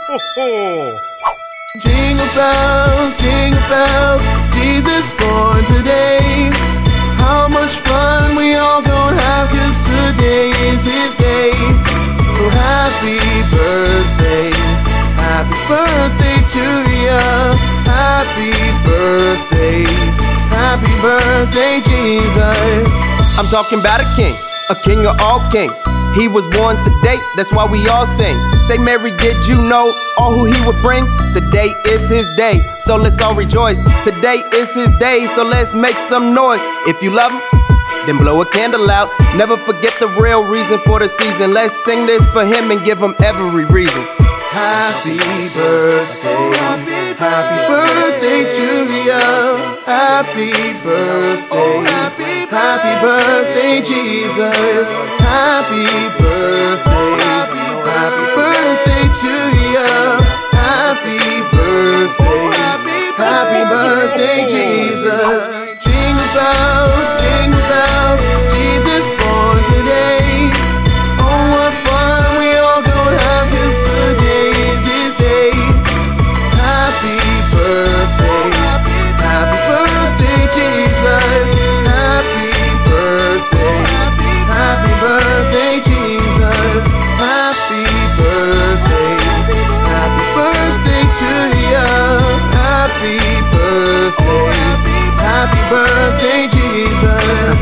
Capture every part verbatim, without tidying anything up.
Jingle bells, jingle bells, Jesus born today. How much fun we all gonna have, 'cause today is his day. So happy birthday, happy birthday to ya. Happy birthday, happy birthday Jesus. I'm talking about a king, a king of all kings. He was born today, that's why we all sing. Say Mary, did you know all who he would bring? Today is his day, so let's all rejoice. Today is his day, so let's make some noise. If you love him, then blow a candle out. Never forget the real reason for the season. Let's sing this for him and give him every reason. Happy birthday, happy birthday to ya. Happy birthday, happy birthday Jesus. Happy birthday, happy birthday to ya. Happy birthday, happy birthday Jesus. Jingle bells, jingle bells, Jesus born today. Oh, what fun we all gonna have, 'cause today is his day. Happy birthday, happy birthday Jesus. Happy birthday, happy birthday Jesus. Happy birthday, happy birthday to ya. Happy birthday, happy birthday Jesus.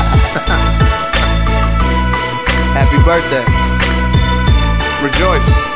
Happy birthday. Rejoice.